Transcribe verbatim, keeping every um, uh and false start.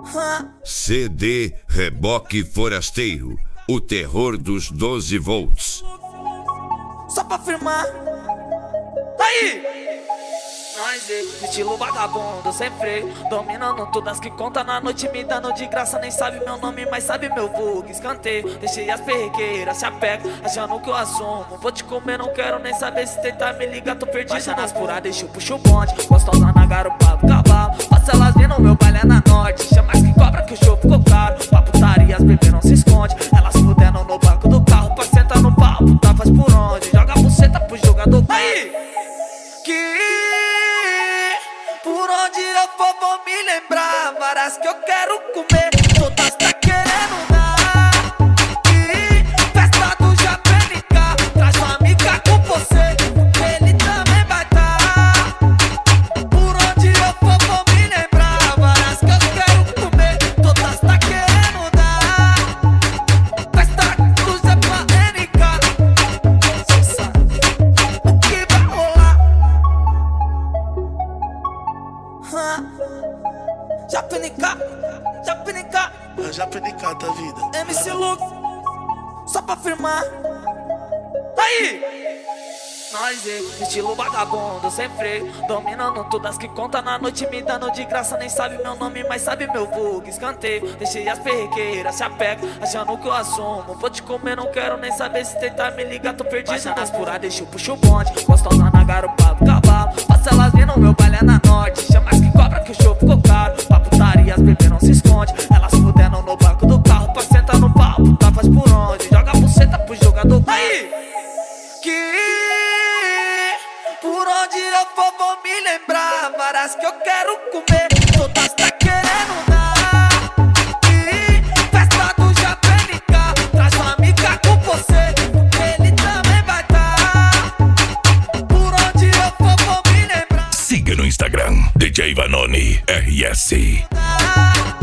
C D Reboque Forasteiro, o terror dos doze volts. Só pra firmar. Aí! Nós, estilo vagabundo, sem freio, dominando todas que conta na noite, me dando de graça. Nem sabe meu nome, mas sabe meu vulgo. Escanteio, deixei as perrequeiras, se apega, achando que eu assumo. Vou te comer, não quero nem saber, se tentar me ligar, tô perdido. Baixa nas puras, deixa eu puxo o bonde, gostosa na garupa do cavalo. Faça elas vir no meu baile é na norte, chama que cobra que o show ficou caro. Pra putaria as bebês não se esconde, elas fudendo no banco do carro. Pra sentar no pau, puta faz por onde, joga a buceta pro jogador. Aí! Que por onde eu for vou me lembrar, varas que eu quero comer, todas tá querendo dar. E festa do Japenica, traz uma amiga com você, ele também vai tá. Por onde eu for vou me lembrar, varas que eu quero comer, todas tá querendo dar. Festa do Japenica, cê sabe o que vai rolar. Japenica, Japenica, Japenica da vida. M C Luke, só pra firmar. Aí! Nós, estilo vagabundo, sem freio, dominando todas que conta na noite, me dando de graça. Nem sabe meu nome, mas sabe meu vulgo. Escanteio, deixei as perrequeiras, se apega, achando que eu assumo. Vou te comer, não quero nem saber, se tentar me ligar, tô perdido. Baixa nas puras, deixa eu puxo o bonde, gostosa na garupa do cavalo. Faça elas vir no meu baile é na norte, chama que cobra que o show ficou caro. Pra putaria as bebês não se esconde, elas fudendo no banco do carro. Pra sentar no pau, puta faz por onde, joga a buceta pro jogador. Aí! Que por onde eu for vou me lembrar, varas que eu quero comer, todas tá querendo dar. E festa do Japenica, traz uma amiga com você, ele também vai tá. Por onde eu for vou me lembrar. Siga no Instagram, D J Vanoni R S.